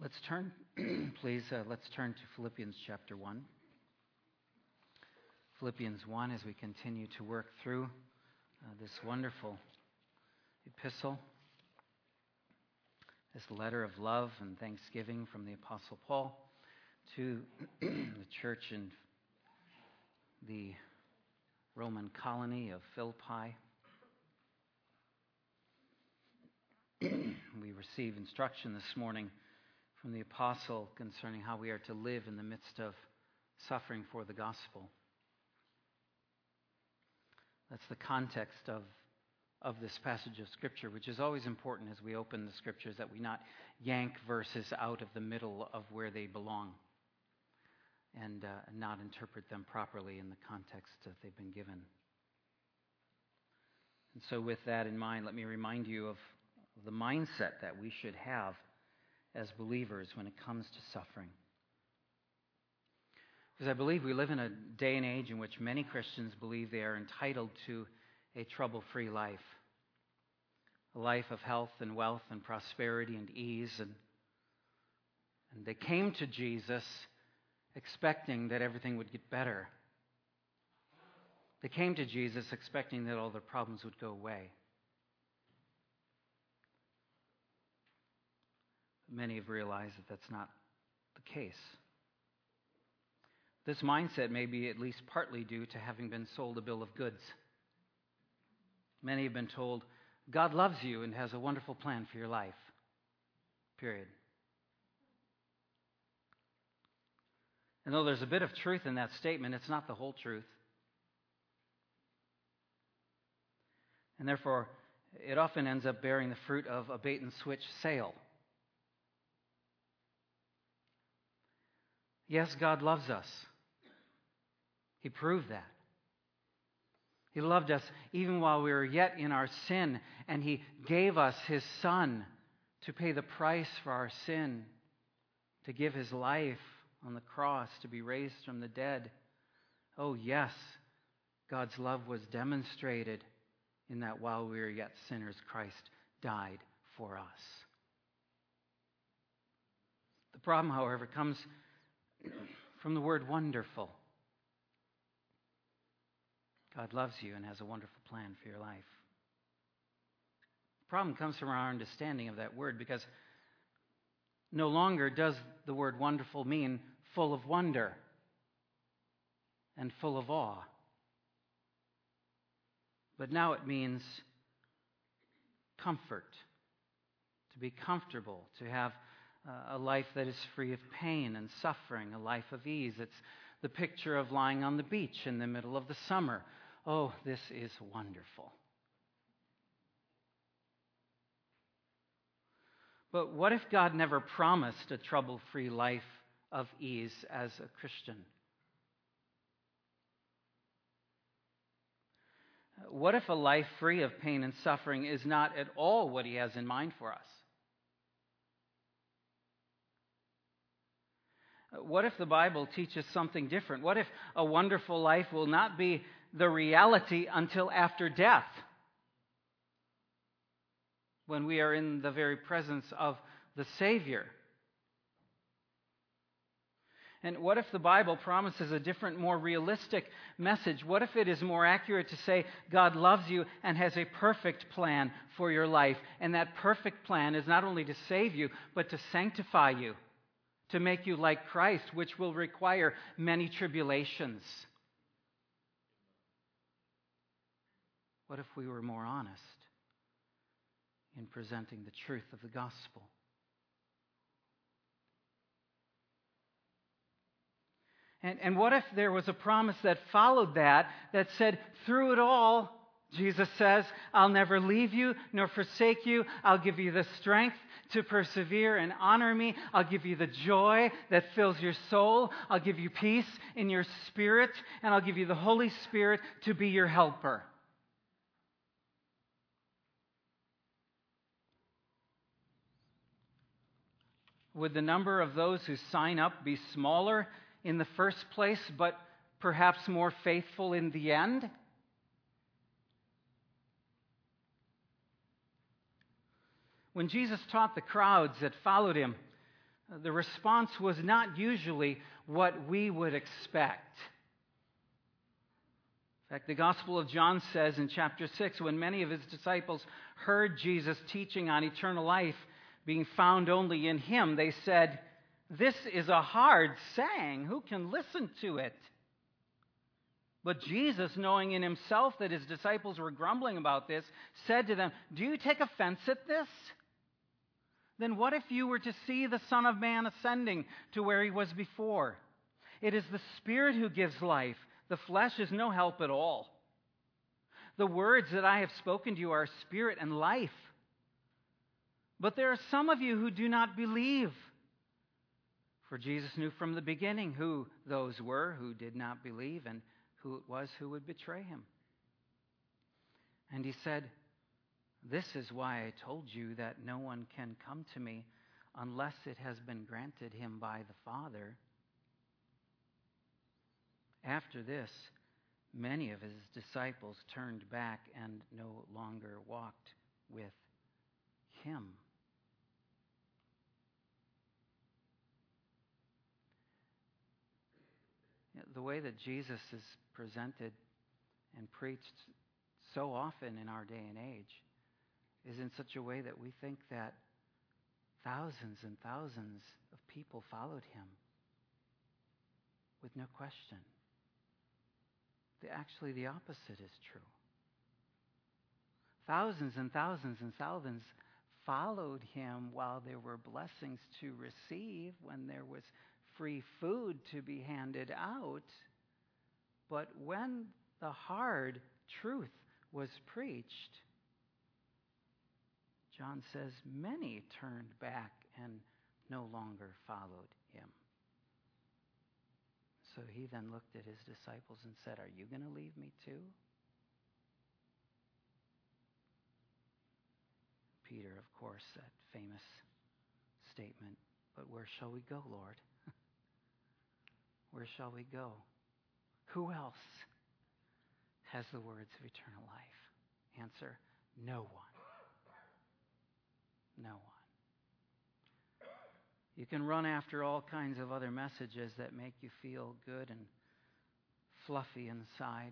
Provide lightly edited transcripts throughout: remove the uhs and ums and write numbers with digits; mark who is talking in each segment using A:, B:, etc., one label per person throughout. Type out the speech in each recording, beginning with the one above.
A: Let's turn, please, let's turn to Philippians chapter 1. Philippians 1 as we continue to work through this wonderful epistle, this letter of love and thanksgiving from the Apostle Paul to the church in the Roman colony of Philippi. We receive instruction this morning from the apostle concerning how we are to live in the midst of suffering for the gospel. That's the context of this passage of Scripture, which is always important as we open the Scriptures, that we not yank verses out of the middle of where they belong and not interpret them properly in the context that they've been given. And so with that in mind, let me remind you of the mindset that we should have as believers when it comes to suffering. Because I believe we live in a day and age in which many Christians believe they are entitled to a trouble-free life. A life of health and wealth and prosperity and ease. And they came to Jesus expecting that everything would get better. They came to Jesus expecting that all their problems would go away. Many have realized that that's not the case. This mindset may be at least partly due to having been sold a bill of goods. Many have been told, God loves you and has a wonderful plan for your life. Period. And though there's a bit of truth in that statement, it's not the whole truth. And therefore, it often ends up bearing the fruit of a bait-and-switch sale. Yes, God loves us. He proved that. He loved us even while we were yet in our sin, and He gave us His Son to pay the price for our sin, to give His life on the cross, to be raised from the dead. Oh yes, God's love was demonstrated in that while we were yet sinners, Christ died for us. The problem, however, comes from the word wonderful. God loves you and has a wonderful plan for your life. The problem comes from our understanding of that word, because no longer does the word wonderful mean full of wonder and full of awe. But now it means comfort, to be comfortable, to have a life that is free of pain and suffering, a life of ease. It's the picture of lying on the beach in the middle of the summer. Oh, this is wonderful. But what if God never promised a trouble-free life of ease as a Christian? What if a life free of pain and suffering is not at all what He has in mind for us? What if the Bible teaches something different? What if a wonderful life will not be the reality until after death, when we are in the very presence of the Savior? And what if the Bible promises a different, more realistic message? What if it is more accurate to say God loves you and has a perfect plan for your life, and that perfect plan is not only to save you, but to sanctify you, to make you like Christ, which will require many tribulations? What if we were more honest in presenting the truth of the gospel? And what if there was a promise that followed that said, through it all, Jesus says, I'll never leave you nor forsake you. I'll give you the strength to persevere and honor me. I'll give you the joy that fills your soul. I'll give you peace in your spirit. And I'll give you the Holy Spirit to be your helper. Would the number of those who sign up be smaller in the first place, but perhaps more faithful in the end? When Jesus taught the crowds that followed Him, the response was not usually what we would expect. In fact, the Gospel of John says in chapter 6, when many of his disciples heard Jesus teaching on eternal life being found only in him, they said, "This is a hard saying. Who can listen to it?" But Jesus, knowing in himself that his disciples were grumbling about this, said to them, "Do you take offense at this? Then what if you were to see the Son of Man ascending to where he was before? It is the Spirit who gives life. The flesh is no help at all. The words that I have spoken to you are spirit and life. But there are some of you who do not believe." For Jesus knew from the beginning who those were who did not believe and who it was who would betray him. And he said, "This is why I told you that no one can come to me unless it has been granted him by the Father." After this, many of his disciples turned back and no longer walked with him. The way that Jesus is presented and preached so often in our day and age is in such a way that we think that thousands and thousands of people followed him with no question. Actually, the opposite is true. Thousands and thousands and thousands followed him while there were blessings to receive, when there was free food to be handed out. But when the hard truth was preached, John says many turned back and no longer followed him. So he then looked at his disciples and said, "Are you going to leave me too?" Peter, of course, that famous statement, "But where shall we go, Lord? Where shall we go? Who else has the words of eternal life?" Answer, no one. No one. You can run after all kinds of other messages that make you feel good and fluffy inside.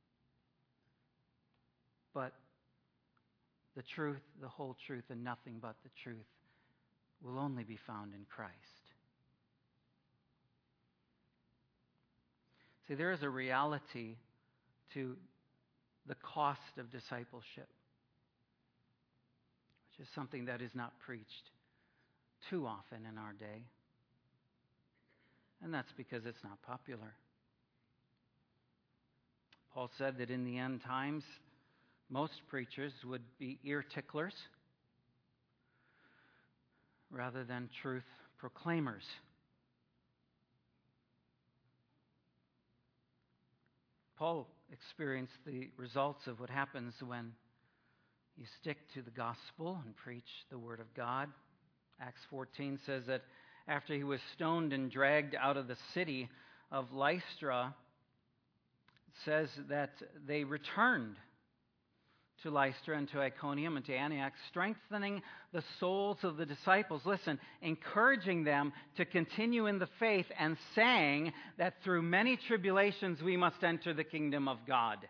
A: But the truth, the whole truth, and nothing but the truth will only be found in Christ. See, there is a reality to the cost of discipleship, which is something that is not preached too often in our day. And that's because it's not popular. Paul said that in the end times, most preachers would be ear ticklers rather than truth proclaimers. Paul experienced the results of what happens when you stick to the gospel and preach the word of God. Acts 14 says that after he was stoned and dragged out of the city of Lystra, it says that they returned to Lystra and to Iconium and to Antioch, strengthening the souls of the disciples. Listen, encouraging them to continue in the faith and saying that through many tribulations we must enter the kingdom of God.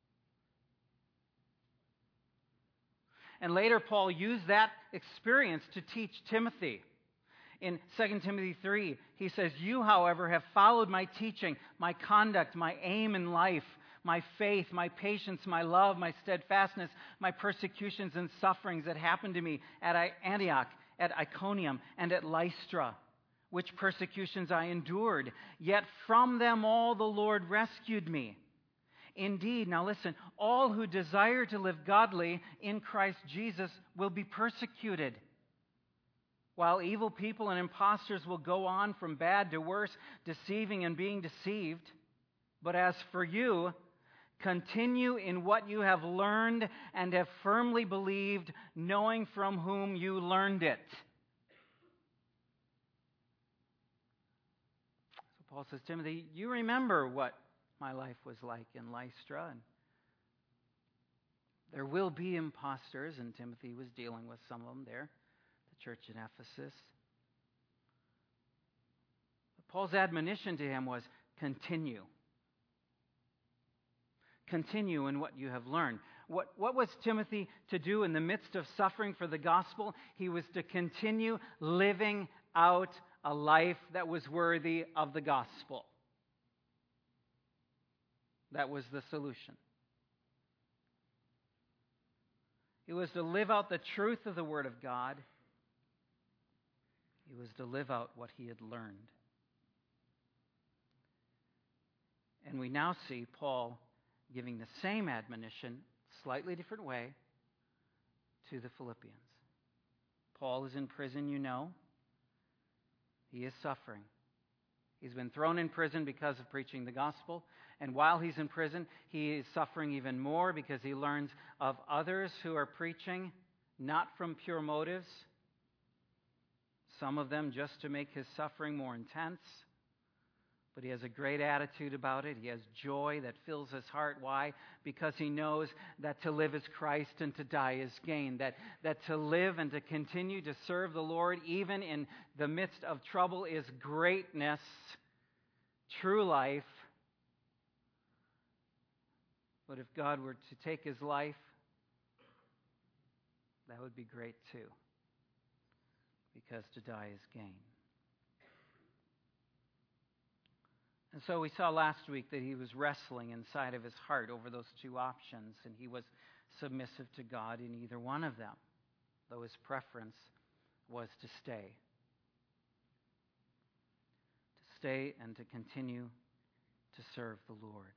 A: And later, Paul used that experience to teach Timothy. In 2 Timothy 3, he says, "You, however, have followed my teaching, my conduct, my aim in life, my faith, my patience, my love, my steadfastness, my persecutions and sufferings that happened to me at Antioch, at Iconium, and at Lystra, which persecutions I endured. Yet from them all the Lord rescued me. Indeed," now listen, "all who desire to live godly in Christ Jesus will be persecuted, while evil people and impostors will go on from bad to worse, deceiving and being deceived. But as for you, continue in what you have learned and have firmly believed, knowing from whom you learned it." So Paul says, Timothy, you remember what my life was like in Lystra. And there will be imposters, and Timothy was dealing with some of them there, the church in Ephesus. Paul's admonition to him was, continue. Continue in what you have learned. What was Timothy to do in the midst of suffering for the gospel? He was to continue living out a life that was worthy of the gospel. That was the solution. He was to live out the truth of the Word of God. He was to live out what he had learned. And we now see Paul giving the same admonition, slightly different way, to the Philippians. Paul is in prison, you know. He is suffering. He's been thrown in prison because of preaching the gospel. And while he's in prison, he is suffering even more because he learns of others who are preaching not from pure motives. Some of them just to make his suffering more intense. But he has a great attitude about it. He has joy that fills his heart. Why? Because he knows that to live is Christ and to die is gain. That to live and to continue to serve the Lord, even in the midst of trouble, is greatness, true life. But if God were to take his life, that would be great too. Because to die is gain. And so we saw last week that he was wrestling inside of his heart over those two options, and he was submissive to God in either one of them, though his preference was to stay. To stay and to continue to serve the Lord.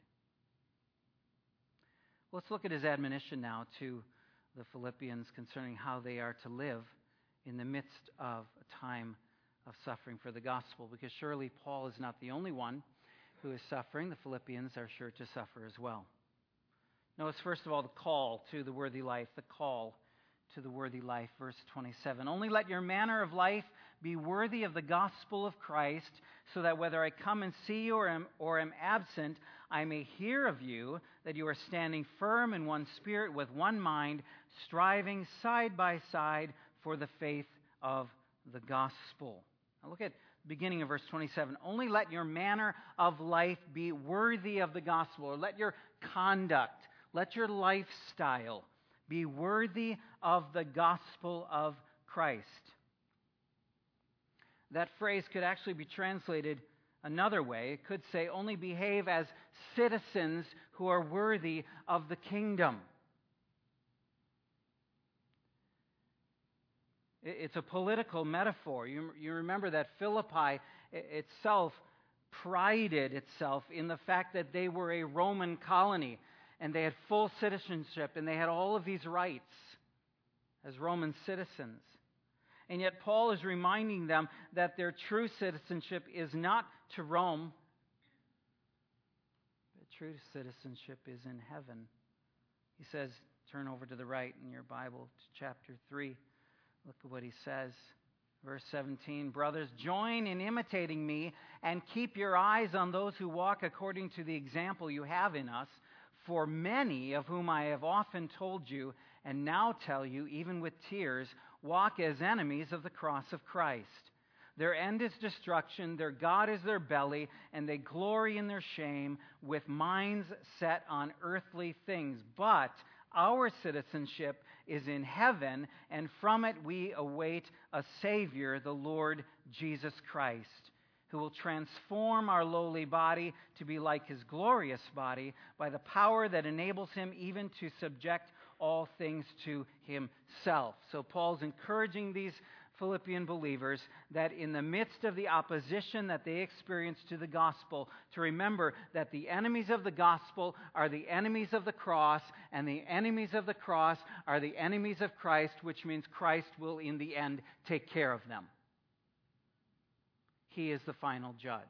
A: Let's look at his admonition now to the Philippians concerning how they are to live in the midst of a time of suffering for the gospel, because surely Paul is not the only one who is suffering. The Philippians are sure to suffer as well. Notice, first of all, the call to the worthy life. The call to the worthy life, verse 27. Only let your manner of life be worthy of the gospel of Christ, so that whether I come and see you or am absent, I may hear of you that you are standing firm in one spirit with one mind, striving side by side for the faith of the gospel. Now look at beginning of verse 27. Only let your manner of life be worthy of the gospel, or let your conduct, let your lifestyle be worthy of the gospel of Christ. That phrase could actually be translated another way. It could say, only behave as citizens who are worthy of the kingdom. It's a political metaphor. You remember that Philippi itself prided itself in the fact that they were a Roman colony and they had full citizenship and they had all of these rights as Roman citizens. And yet Paul is reminding them that their true citizenship is not to Rome, but true citizenship is in heaven. He says, turn over to the right in your Bible to chapter 3. Look at what he says. Verse 17, brothers, join in imitating me and keep your eyes on those who walk according to the example you have in us. For many of whom I have often told you and now tell you, even with tears, walk as enemies of the cross of Christ. Their end is destruction, their God is their belly, and they glory in their shame with minds set on earthly things. But our citizenship is in heaven, and from it we await a Savior, the Lord Jesus Christ, who will transform our lowly body to be like his glorious body by the power that enables him even to subject all things to himself. So Paul's encouraging these Philippian believers that in the midst of the opposition that they experience to the gospel, to remember that the enemies of the gospel are the enemies of the cross, and the enemies of the cross are the enemies of Christ, which means Christ will in the end take care of them. He is the final judge.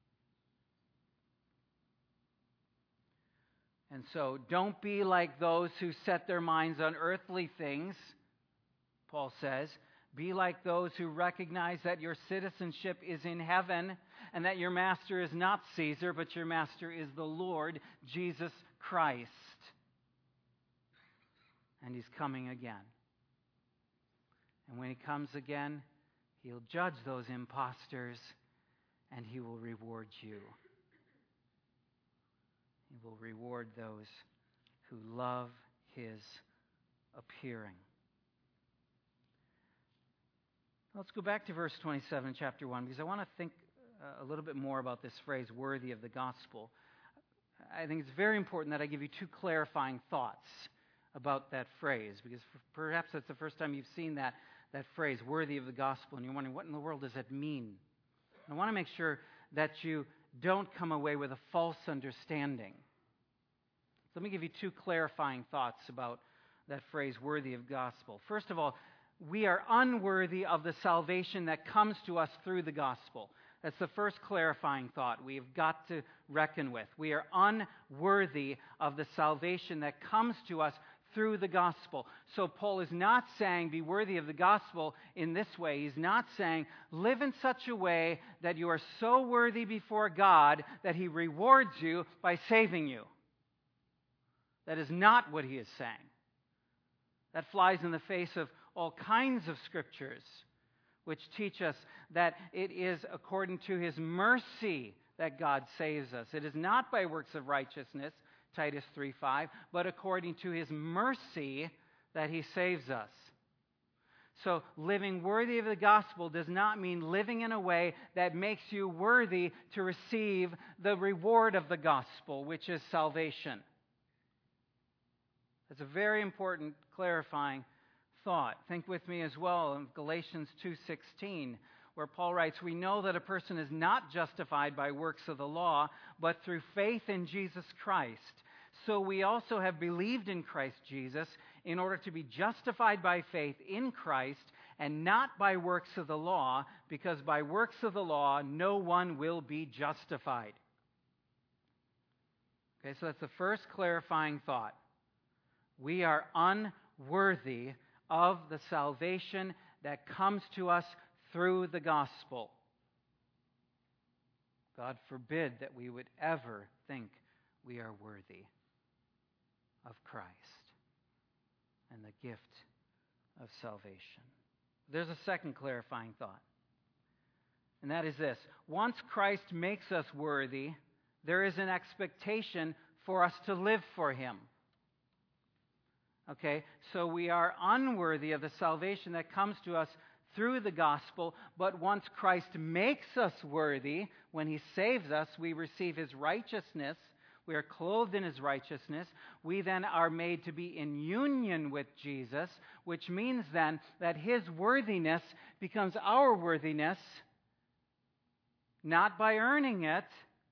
A: And so don't be like those who set their minds on earthly things, Paul says. Be like those who recognize that your citizenship is in heaven and that your master is not Caesar, but your master is the Lord Jesus Christ. And he's coming again. And when he comes again, he'll judge those imposters and He will reward you. He will reward those who love His appearing. Let's go back to verse 27, chapter 1, because I want to think a little bit more about this phrase, worthy of the gospel. I think it's very important that I give you two clarifying thoughts about that phrase, because perhaps that's the first time you've seen that phrase, worthy of the gospel, and you're wondering, what in the world does that mean? I want to make sure that you don't come away with a false understanding. So let me give you two clarifying thoughts about that phrase, worthy of gospel. First of all, we are unworthy of the salvation that comes to us through the gospel. That's the first clarifying thought we have got to reckon with. We are unworthy of the salvation that comes to us through the gospel. So Paul is not saying be worthy of the gospel in this way. He's not saying live in such a way that you are so worthy before God that He rewards you by saving you. That is not what he is saying. That flies in the face of all kinds of scriptures which teach us that it is according to His mercy that God saves us. It is not by works of righteousness, Titus 3:5, but according to His mercy that He saves us. So living worthy of the gospel does not mean living in a way that makes you worthy to receive the reward of the gospel, which is salvation. That's a very important clarifying thought. Think with me as well in Galatians 2:16, where Paul writes, we know that a person is not justified by works of the law, but through faith in Jesus Christ. So we also have believed in Christ Jesus in order to be justified by faith in Christ and not by works of the law, because by works of the law no one will be justified. Okay, so that's the first clarifying thought. We are unworthy of the salvation that comes to us through the gospel. God forbid that we would ever think we are worthy of Christ and the gift of salvation. There's a second clarifying thought, and that is this. Once Christ makes us worthy, there is an expectation for us to live for Him. Okay, so we are unworthy of the salvation that comes to us through the gospel, but once Christ makes us worthy, when He saves us, we receive His righteousness. We are clothed in His righteousness. We then are made to be in union with Jesus, which means then that His worthiness becomes our worthiness, not by earning it,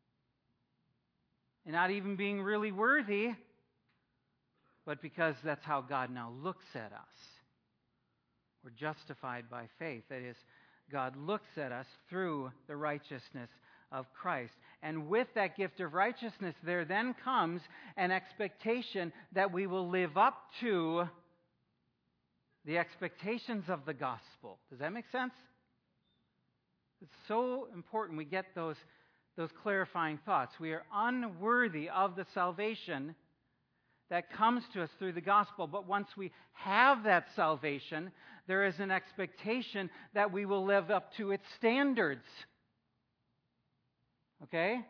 A: and not even being really worthy, but because that's how God now looks at us. We're justified by faith. That is, God looks at us through the righteousness of Christ. And with that gift of righteousness, there then comes an expectation that we will live up to the expectations of the gospel. Does that make sense? It's so important we get those clarifying thoughts. We are unworthy of the salvation that comes to us through the gospel. But once we have that salvation, there is an expectation that we will live up to its standards. Okay?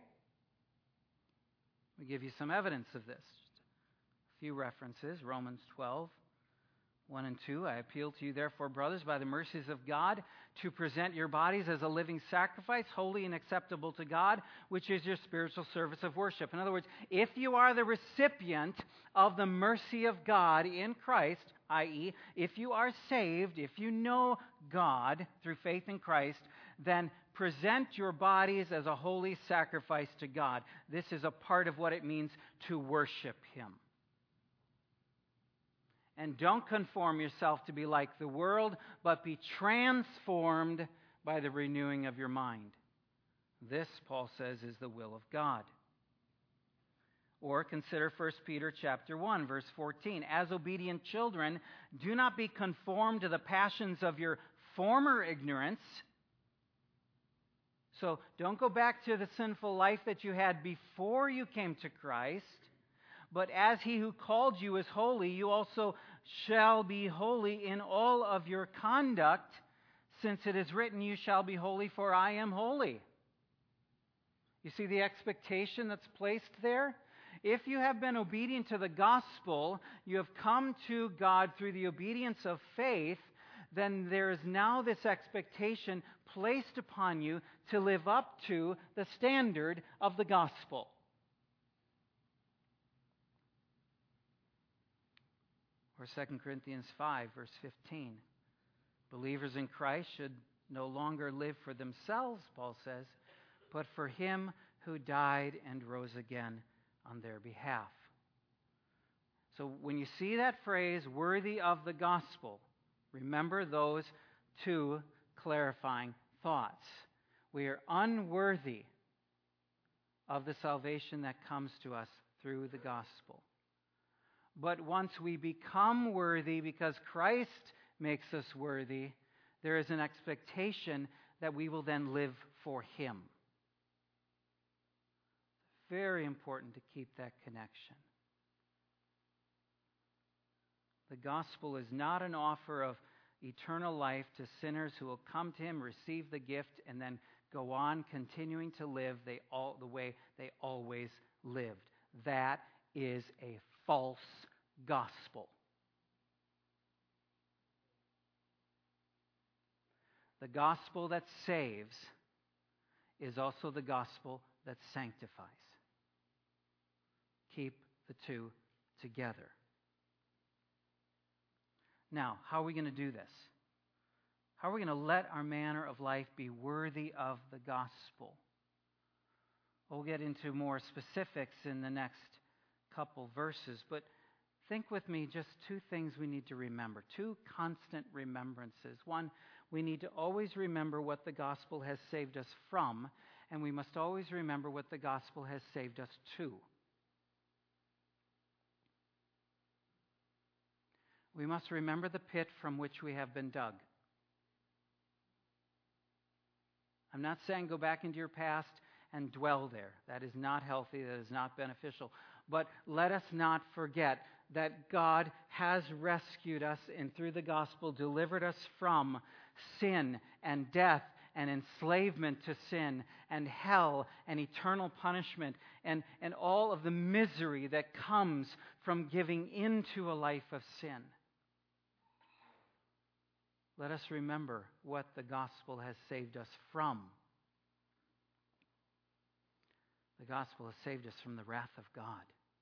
A: We give you some evidence of this. Just a few references. Romans 12, 1 and 2. I appeal to you, therefore, brothers, by the mercies of God, to present your bodies as a living sacrifice, holy and acceptable to God, which is your spiritual service of worship. In other words, if you are the recipient of the mercy of God in Christ, i.e., if you are saved, if you know God through faith in Christ, then present your bodies as a holy sacrifice to God. This is a part of what it means to worship Him. And don't conform yourself to be like the world, but be transformed by the renewing of your mind. This, Paul says, is the will of God. Or consider 1 Peter chapter 1, verse 14. As obedient children, do not be conformed to the passions of your former ignorance. So don't go back to the sinful life that you had before you came to Christ. But as He who called you is holy, you also shall be holy in all of your conduct, since it is written, you shall be holy, for I am holy. You see the expectation that's placed there? If you have been obedient to the gospel, you have come to God through the obedience of faith, then there is now this expectation placed upon you to live up to the standard of the gospel. Or 2 Corinthians 5, verse 15. Believers in Christ should no longer live for themselves, Paul says, but for Him who died and rose again on their behalf. So when you see that phrase, worthy of the gospel, remember those two clarifying thoughts. We are unworthy of the salvation that comes to us through the gospel. But once we become worthy because Christ makes us worthy, there is an expectation that we will then live for Him. Very important to keep that connection. The gospel is not an offer of eternal life to sinners who will come to Him, receive the gift, and then go on continuing to live the way they always lived. That is a false gospel. The gospel that saves is also the gospel that sanctifies. Keep the two together. Now, how are we going to do this? How are we going to let our manner of life be worthy of the gospel? We'll get into more specifics in the next couple verses, but think with me just two things we need to remember, two constant remembrances. One, we need to always remember what the gospel has saved us from, and we must always remember what the gospel has saved us to. We must remember the pit from which we have been dug. I'm not saying go back into your past and dwell there. That is not healthy. That is not beneficial. But let us not forget that God has rescued us and through the gospel delivered us from sin and death and enslavement to sin and hell and eternal punishment and all of the misery that comes from giving into a life of sin. Let us remember what the gospel has saved us from. The gospel has saved us from the wrath of God.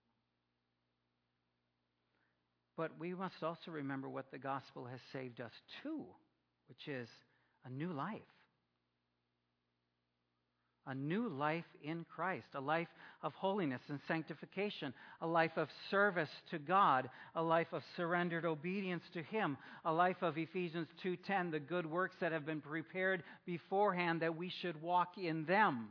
A: But we must also remember what the gospel has saved us to, which is a new life. A new life in Christ, a life of holiness and sanctification, a life of service to God, a life of surrendered obedience to Him, a life of Ephesians 2:10, the good works that have been prepared beforehand that we should walk in them.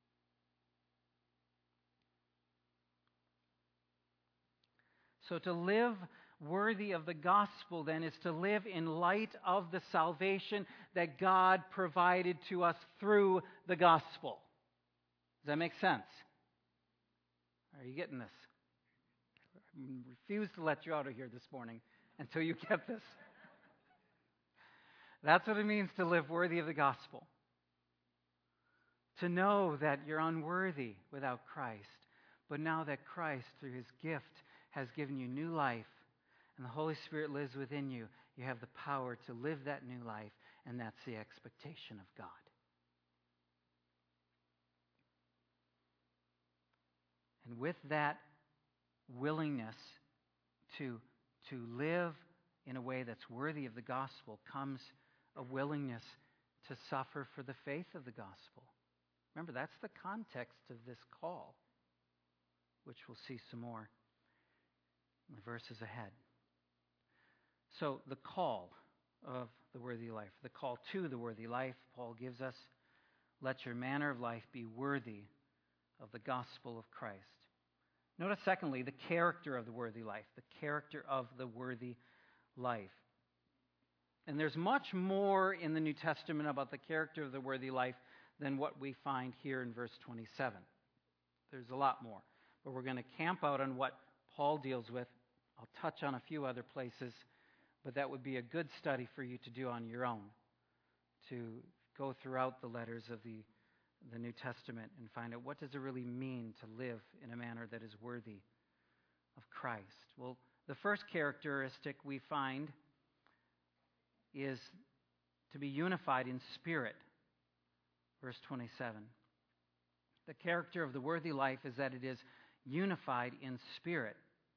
A: So to live worthy of the gospel, then, is to live in light of the salvation that God provided to us through the gospel. Does that make sense? Are you getting this? I refuse to let you out of here this morning until you get this. That's what it means to live worthy of the gospel. To know that you're unworthy without Christ, but now that Christ, through His gift, has given you new life, and the Holy Spirit lives within you, you have the power to live that new life, and that's the expectation of God. And with that willingness to live in a way that's worthy of the gospel comes a willingness to suffer for the faith of the gospel. Remember, that's the context of this call, which we'll see some more in the verses ahead. So the call of the worthy life, the call to the worthy life, Paul gives us, let your manner of life be worthy of the gospel of Christ. Notice, secondly, the character of the worthy life, the character of the worthy life. And there's much more in the New Testament about the character of the worthy life than what we find here in verse 27. There's a lot more. But we're going to camp out on what Paul deals with. I'll touch on a few other places, but that would be a good study for you to do on your own, to go throughout the letters of the the New Testament and find out what does it really mean to live in a manner that is worthy of Christ. Well, the first characteristic we find is to be unified in spirit. Verse 27. The character of the worthy life is that it is unified in spirit.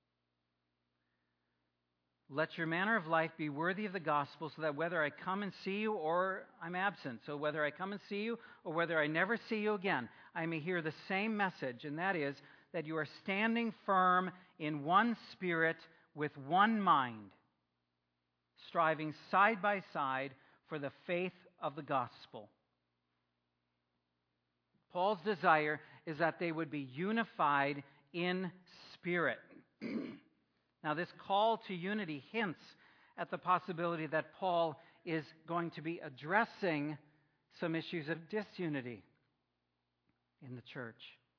A: Let your manner of life be worthy of the gospel, so that whether I come and see you or I'm absent, so whether I come and see you or whether I never see you again, I may hear the same message, and that is that you are standing firm in one spirit with one mind, striving side by side for the faith of the gospel. Paul's desire is that they would be unified in spirit. Now, this call to unity hints at the possibility that Paul is going to be addressing some issues of disunity in the church,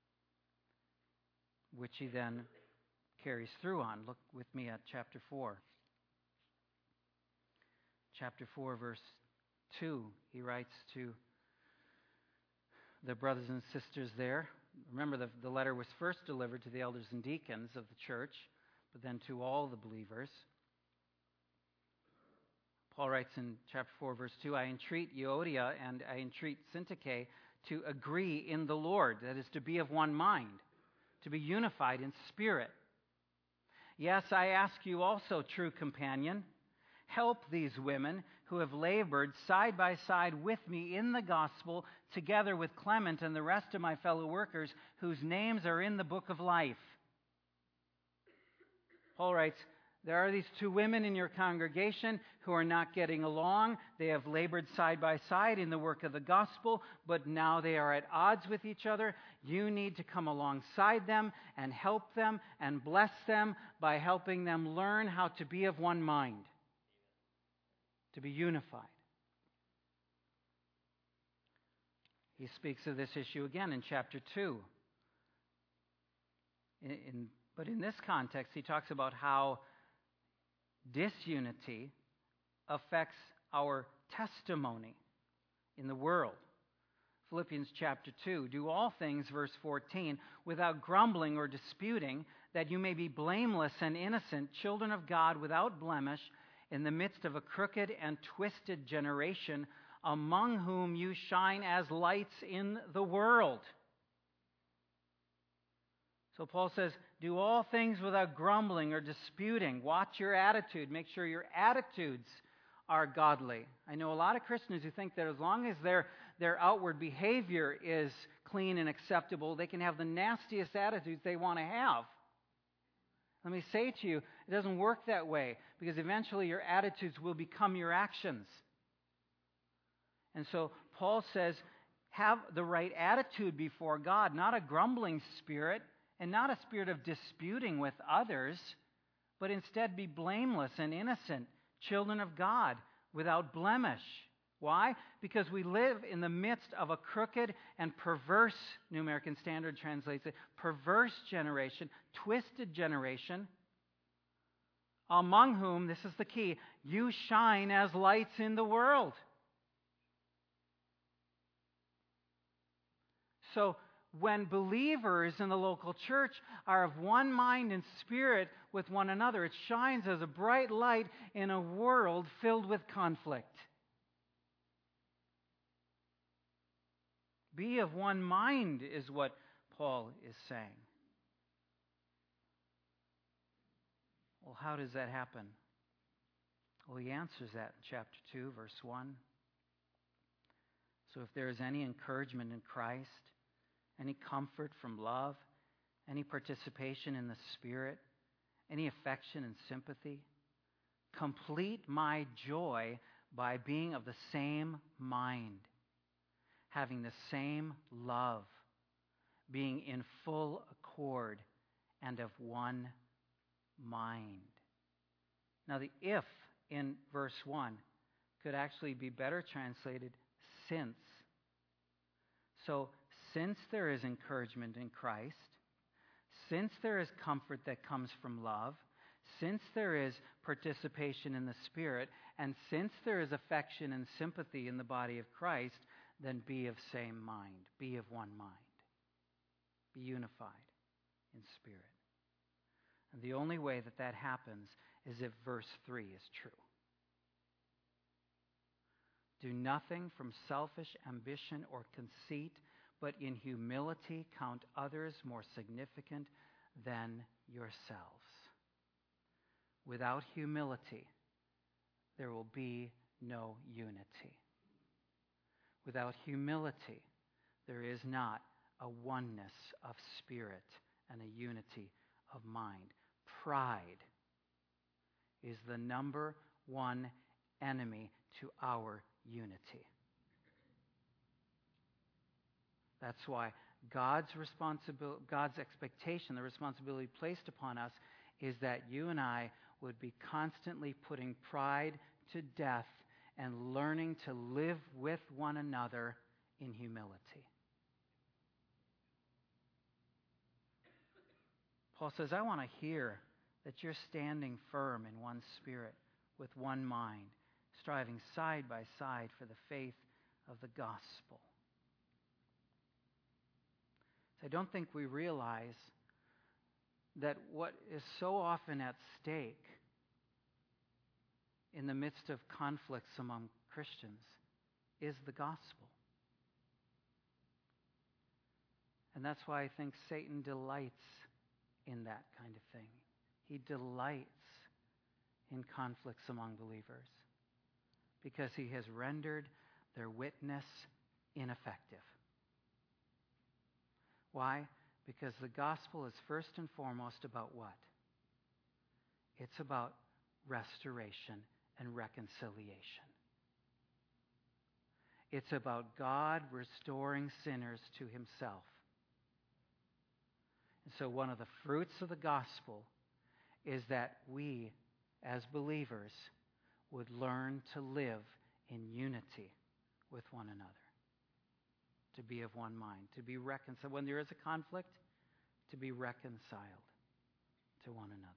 A: which he then carries through on. Look with me at chapter 4. Chapter 4, verse 2, he writes to the brothers and sisters there. Remember, the letter was first delivered to the elders and deacons of the church, but then to all the believers. Paul writes in chapter 4, verse 2, I entreat Euodia and I entreat Syntyche to agree in the Lord, that is, to be of one mind, to be unified in spirit. Yes, I ask you also, true companion, help these women who have labored side by side with me in the gospel, together with Clement and the rest of my fellow workers, whose names are in the book of life. Paul writes, there are these two women in your congregation who are not getting along. They have labored side by side in the work of the gospel, but now they are at odds with each other. You need to come alongside them and help them and bless them by helping them learn how to be of one mind, to be unified. He speaks of this issue again in chapter 2. But in this context, he talks about how disunity affects our testimony in the world. Philippians chapter 2, do all things, verse 14, without grumbling or disputing, that you may be blameless and innocent, children of God without blemish, in the midst of a crooked and twisted generation, among whom you shine as lights in the world. So Paul says, do all things without grumbling or disputing. Watch your attitude. Make sure your attitudes are godly. I know a lot of Christians who think that as long as their outward behavior is clean and acceptable, they can have the nastiest attitudes they want to have. Let me say to you, it doesn't work that way, because eventually your attitudes will become your actions. And so Paul says, have the right attitude before God, not a grumbling spirit, and not a spirit of disputing with others, but instead be blameless and innocent, children of God, without blemish. Why? Because we live in the midst of a crooked and perverse, New American Standard translates it, perverse generation, twisted generation, among whom, this is the key, you shine as lights in the world. So, when believers in the local church are of one mind and spirit with one another, it shines as a bright light in a world filled with conflict. Be of one mind is what Paul is saying. Well, how does that happen? Well, he answers that in chapter 2, verse 1. So if there is any encouragement in Christ, any comfort from love, any participation in the Spirit, any affection and sympathy, complete my joy by being of the same mind, having the same love, being in full accord and of one mind. Now, the if in verse 1 could actually be better translated since. So, since there is encouragement in Christ, since there is comfort that comes from love, since there is participation in the Spirit, and since there is affection and sympathy in the body of Christ, then be of same mind, be of one mind, be unified in spirit. And the only way that that happens is if verse 3 is true. Do nothing from selfish ambition or conceit, but in humility count others more significant than yourselves. Without humility, there will be no unity. Without humility, there is not a oneness of spirit and a unity of mind. Pride is the number one enemy to our unity. That's why God's expectation, the responsibility placed upon us, is that you and I would be constantly putting pride to death and learning to live with one another in humility. Paul says, I want to hear that you're standing firm in one spirit, with one mind, striving side by side for the faith of the gospel. So I don't think we realize that what is so often at stake in the midst of conflicts among Christians is the gospel. And that's why I think Satan delights in that kind of thing. He delights in conflicts among believers because he has rendered their witness ineffective. Why? Because the gospel is first and foremost about what? It's about restoration and reconciliation. It's about God restoring sinners to himself. And so one of the fruits of the gospel is that we, as believers, would learn to live in unity with one another, to be of one mind, to be reconciled. When there is a conflict, to be reconciled to one another.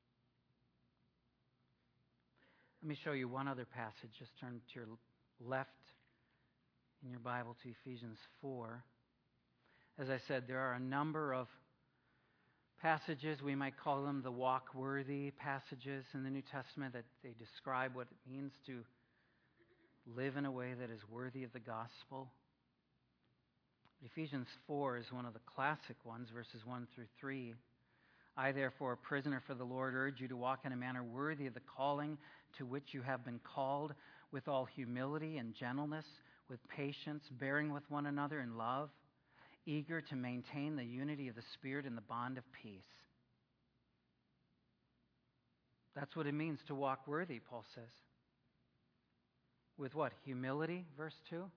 A: Let me show you one other passage. Just turn to your left in your Bible to Ephesians 4. As I said, there are a number of passages, we might call them the walk-worthy passages in the New Testament, that they describe what it means to live in a way that is worthy of the gospel. Ephesians 4 is one of the classic ones, verses 1 through 3. I, therefore, a prisoner for the Lord, urge you to walk in a manner worthy of the calling to which you have been called, with all humility and gentleness, with patience, bearing with one another in love, eager to maintain the unity of the Spirit in the bond of peace. That's what it means to walk worthy, Paul says. With what? Humility, verse 2.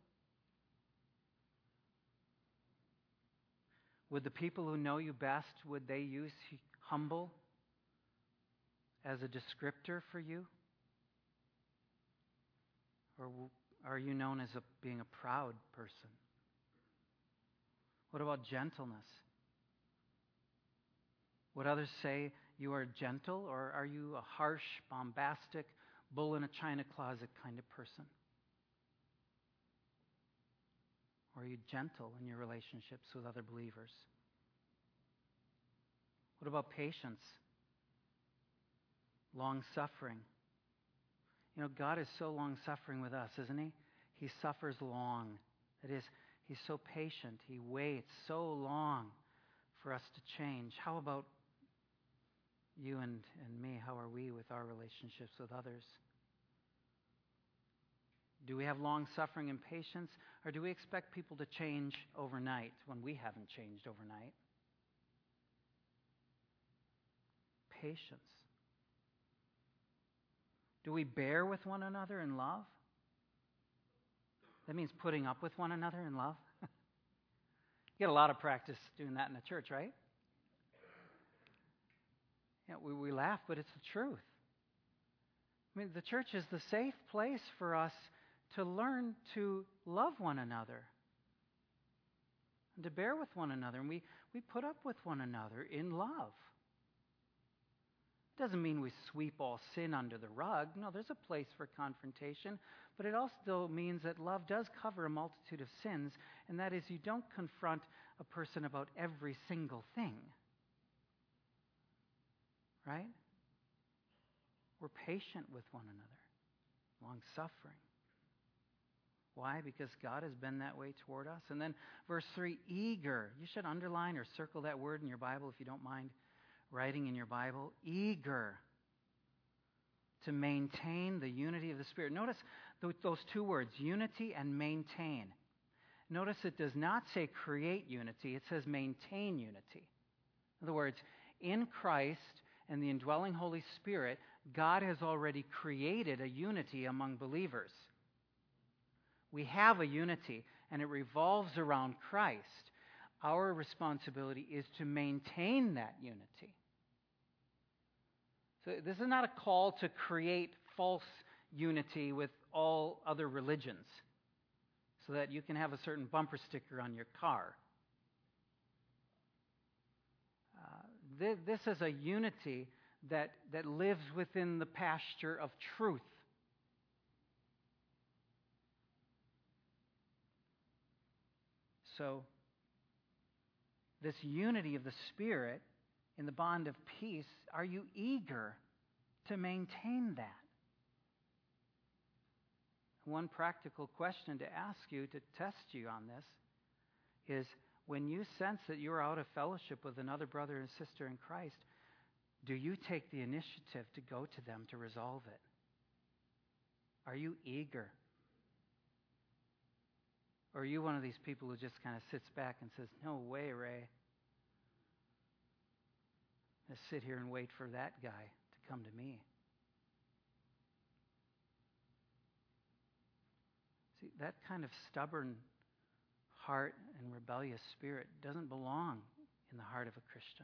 A: Would the people who know you best, would they use humble as a descriptor for you? Or are you known as being a proud person? What about gentleness? Would others say you are gentle, or are you a harsh, bombastic, bull in a china closet kind of person? Or are you gentle in your relationships with other believers? What about patience? Long-suffering. You know, God is so long-suffering with us, isn't he? He suffers long. That is, he's so patient. He waits so long for us to change. How about you and me? How are we with our relationships with others? Do we have long-suffering and patience, or do we expect people to change overnight when we haven't changed overnight? Patience. Do we bear with one another in love? That means putting up with one another in love. You get a lot of practice doing that in the church, right? Yeah, we laugh, but it's the truth. I mean, the church is the safe place for us to learn to love one another and to bear with one another. And we put up with one another in love. It doesn't mean we sweep all sin under the rug. No, there's a place for confrontation. but it also means that love does cover a multitude of sins, and that is, you don't confront a person about every single thing. Right? We're patient with one another, long-suffering. Why? Because God has been that way toward us. And then verse 3, eager. You should underline or circle that word in your Bible if you don't mind writing in your Bible. Eager to maintain the unity of the Spirit. Notice those two words, unity and maintain. Notice it does not say create unity, it says maintain unity. In other words, in Christ and the indwelling Holy Spirit, God has already created a unity among believers. We have a unity, and it revolves around Christ. Our responsibility is to maintain that unity. So this is not a call to create false unity with all other religions so that you can have a certain bumper sticker on your car. This is a unity that lives within the pasture of truth. So, this unity of the Spirit in the bond of peace, are you eager to maintain that? One practical question to ask you, to test you on this, is when you sense that you're out of fellowship with another brother and sister in Christ, do you take the initiative to go to them to resolve it? Are you eager? Or are you one of these people who just kind of sits back and says, no way, Ray. Just sit here and wait for that guy to come to me. See, that kind of stubborn heart and rebellious spirit doesn't belong in the heart of a Christian.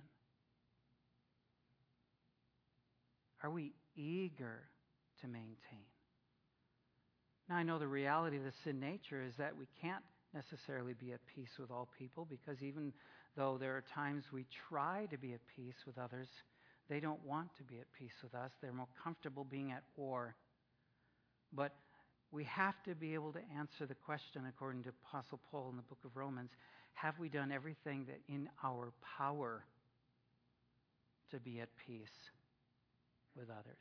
A: Are we eager to maintain? Now, I know the reality of the sin nature is that we can't necessarily be at peace with all people, because even though there are times we try to be at peace with others, they don't want to be at peace with us. They're more comfortable being at war. But we have to be able to answer the question, according to Apostle Paul in the book of Romans, have we done everything that in our power to be at peace with others?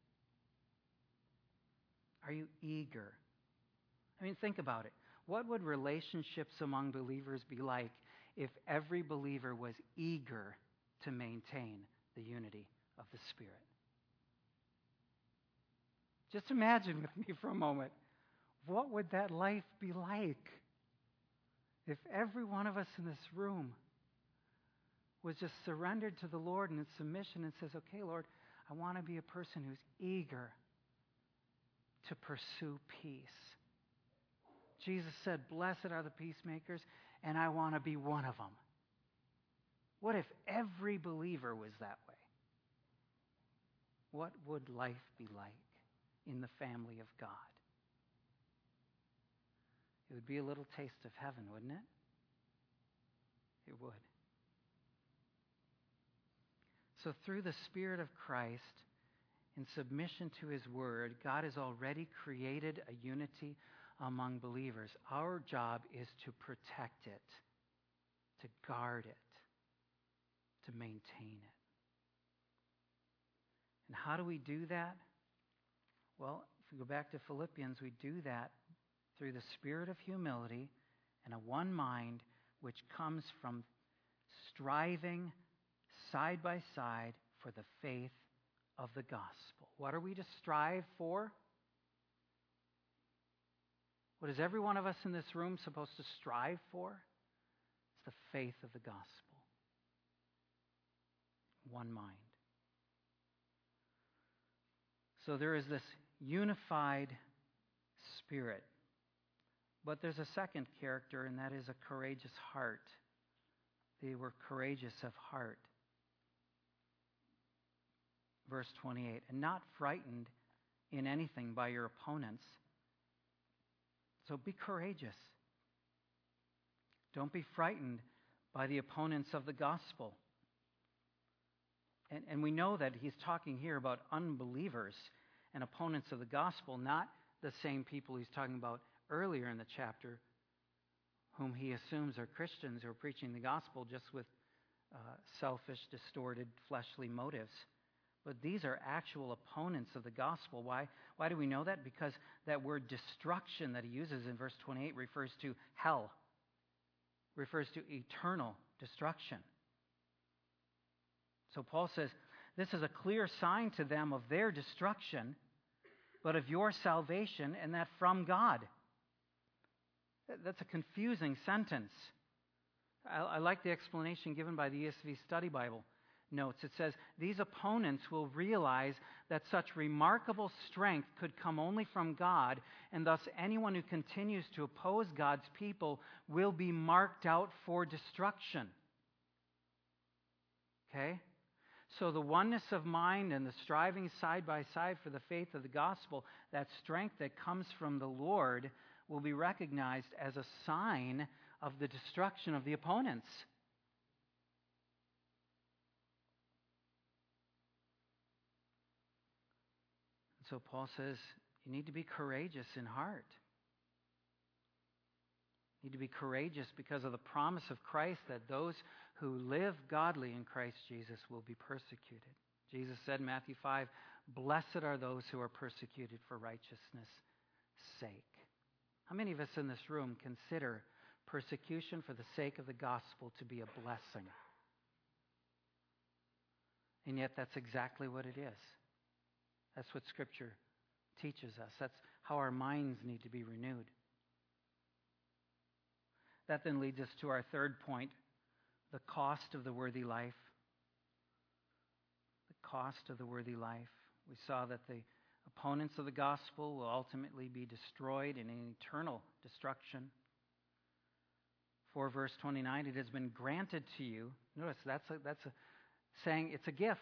A: Are you eager? I mean, think about it. What would relationships among believers be like if every believer was eager to maintain the unity of the Spirit? Just imagine with me for a moment, what would that life be like if every one of us in this room was just surrendered to the Lord in its submission and says, okay, Lord, I want to be a person who's eager to pursue peace. Jesus said, blessed are the peacemakers, and I want to be one of them. What if every believer was that way? What would life be like in the family of God? It would be a little taste of heaven, wouldn't it? It would. So through the Spirit of Christ, in submission to His Word, God has already created a unity among believers. Our job is to protect it, to guard it, to maintain it. And how do we do that? Well, if we go back to Philippians, we do that through the spirit of humility and a one mind, which comes from striving side by side for the faith of the gospel. What are we to strive for? What is every one of us in this room supposed to strive for? It's the faith of the gospel. One mind. So there is this unified spirit. But there's a second character, and that is a courageous heart. They were courageous of heart. Verse 28, and not frightened in anything by your opponents. So be courageous. Don't be frightened by the opponents of the gospel. And we know that he's talking here about unbelievers and opponents of the gospel, not the same people he's talking about earlier in the chapter, whom he assumes are Christians who are preaching the gospel just with selfish, distorted, fleshly motives. But these are actual opponents of the gospel. Why do we know that? Because that word destruction that he uses in verse 28 refers to hell, refers to eternal destruction. So Paul says, this is a clear sign to them of their destruction, but of your salvation, and that from God. That's a confusing sentence. I like the explanation given by the ESV Study Bible notes. It says, these opponents will realize that such remarkable strength could come only from God, and thus anyone who continues to oppose God's people will be marked out for destruction. Okay? So the oneness of mind and the striving side by side for the faith of the gospel, that strength that comes from the Lord, will be recognized as a sign of the destruction of the opponents. So Paul says, you need to be courageous in heart. You need to be courageous because of the promise of Christ that those who live godly in Christ Jesus will be persecuted. Jesus said in Matthew 5, blessed are those who are persecuted for righteousness' sake. How many of us in this room consider persecution for the sake of the gospel to be a blessing? And yet that's exactly what it is. That's what Scripture teaches us. That's how our minds need to be renewed. That then leads us to our third point, the cost of the worthy life. The cost of the worthy life. We saw that the opponents of the gospel will ultimately be destroyed in an eternal destruction. For verse 29, it has been granted to you. Notice that's a saying it's a gift.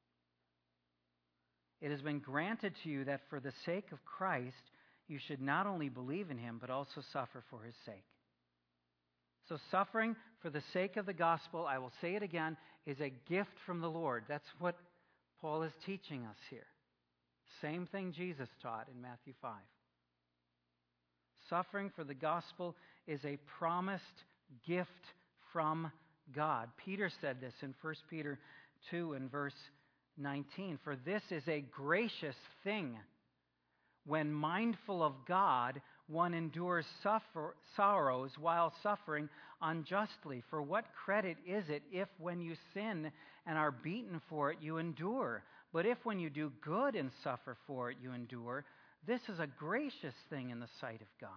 A: It has been granted to you that for the sake of Christ, you should not only believe in him, but also suffer for his sake. So suffering for the sake of the gospel, I will say it again, is a gift from the Lord. That's what Paul is teaching us here. Same thing Jesus taught in Matthew 5. Suffering for the gospel is a promised gift from God. Peter said this in 1 Peter 2 and verse 19. For this is a gracious thing. When mindful of God, one endures sorrows while suffering unjustly. For what credit is it if when you sin and are beaten for it, you endure? But if when you do good and suffer for it, you endure, this is a gracious thing in the sight of God.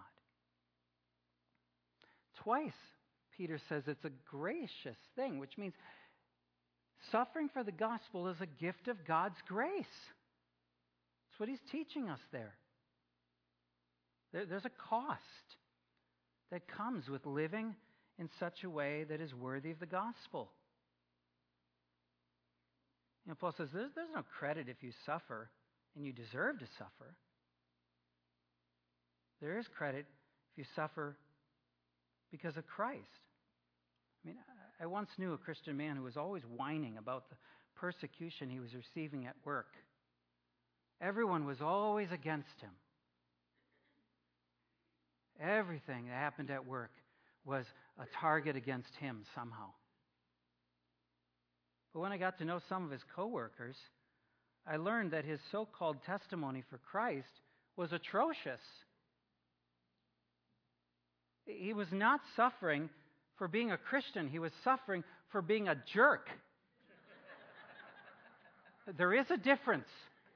A: Twice, Peter says it's a gracious thing, which means suffering for the gospel is a gift of God's grace. That's what he's teaching us there. There's a cost that comes with living in such a way that is worthy of the gospel. You know, Paul says there's no credit if you suffer and you deserve to suffer. There is credit if you suffer because of Christ. I mean, I once knew a Christian man who was always whining about the persecution he was receiving at work. Everyone was always against him. Everything that happened at work was a target against him somehow. But when I got to know some of his coworkers, I learned that his so-called testimony for Christ was atrocious. He was not suffering for being a Christian. He was suffering for being a jerk. There is a difference.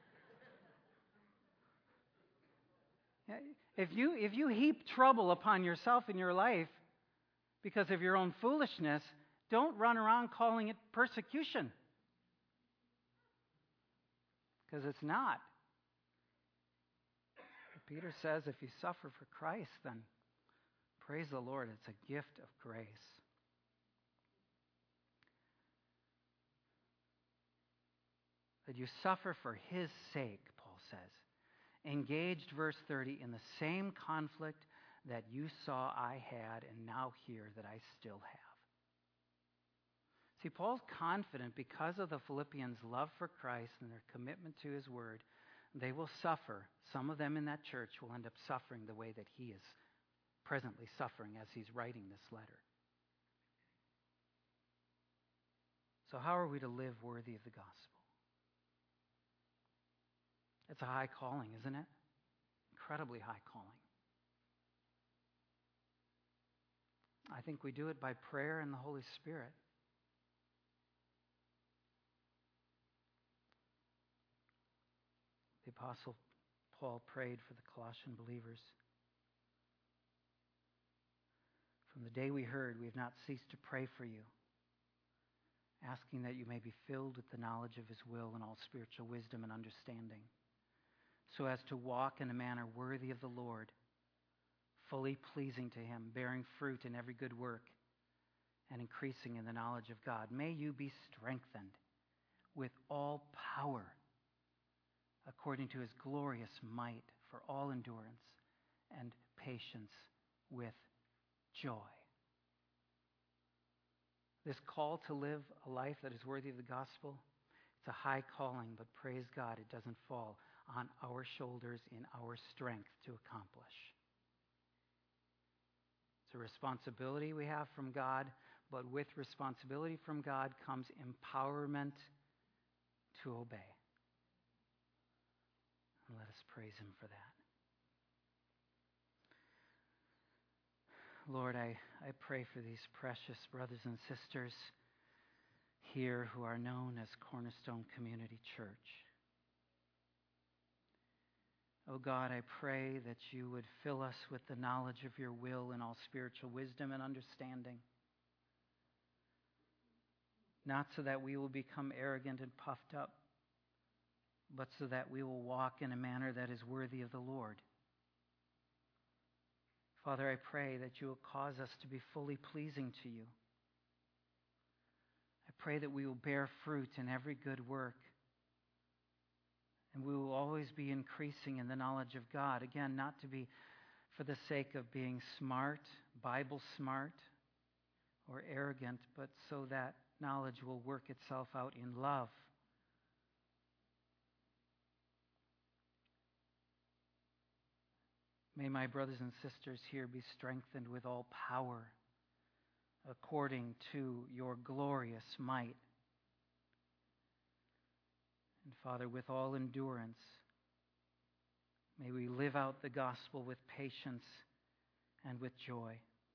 A: If you heap trouble upon yourself in your life because of your own foolishness, don't run around calling it persecution. Because it's not. Peter says if you suffer for Christ, then praise the Lord, it's a gift of grace. That you suffer for his sake, Paul says. Engaged, verse 30, in the same conflict that you saw I had and now hear that I still have. See, Paul's confident because of the Philippians' love for Christ and their commitment to his word They will suffer. Some of them in that church will end up suffering the way that he is presently suffering as he's writing this letter. So how are we to live worthy of the gospel? It's a high calling, isn't it? Incredibly high calling. I think we do it by prayer and the Holy Spirit. The Apostle Paul prayed for the Colossian believers. From the day we heard, we have not ceased to pray for you, asking that you may be filled with the knowledge of his will and all spiritual wisdom and understanding, so as to walk in a manner worthy of the Lord, fully pleasing to him, bearing fruit in every good work, and increasing in the knowledge of God. May you be strengthened with all power according to his glorious might for all endurance and patience with joy. This call to live a life that is worthy of the gospel, it's a high calling, but praise God, it doesn't fall on our shoulders in our strength to accomplish. It's a responsibility we have from God, but with responsibility from God comes empowerment to obey. And let us praise him for that. Lord, I pray for these precious brothers and sisters here who are known as Cornerstone Community Church. Oh God, I pray that you would fill us with the knowledge of your will and all spiritual wisdom and understanding. Not so that we will become arrogant and puffed up, but so that we will walk in a manner that is worthy of the Lord. Father, I pray that you will cause us to be fully pleasing to you. I pray that we will bear fruit in every good work. And we will always be increasing in the knowledge of God. Again, not to be for the sake of being smart, Bible smart, or arrogant, but so that knowledge will work itself out in love. May my brothers and sisters here be strengthened with all power according to your glorious might. And Father, with all endurance, may we live out the gospel with patience and with joy.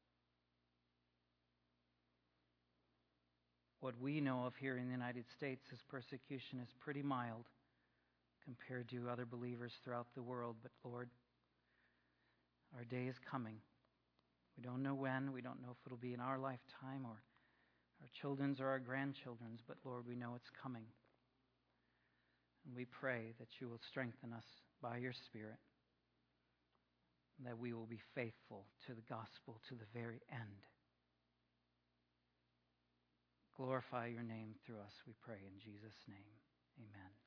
A: What we know of here in the United States as persecution is pretty mild compared to other believers throughout the world. But Lord, our day is coming. We don't know when. We don't know if it'll be in our lifetime or our children's or our grandchildren's. But Lord, we know it's coming. And we pray that you will strengthen us by your Spirit, and that we will be faithful to the gospel to the very end. Glorify your name through us, we pray in Jesus' name. Amen.